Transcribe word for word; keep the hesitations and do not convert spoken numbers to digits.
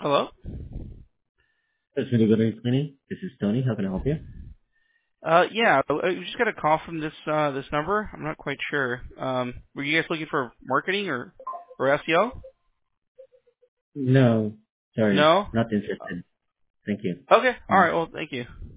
Hello? That's really good cleaning. This is Tony. How can I help you? Uh, yeah, I I just got a call from this, uh, this number. I'm not quite sure. Um, were you guys looking for marketing or, or S E O? No, sorry, No? not interested. Thank you. Okay, Mm. alright, well, thank you.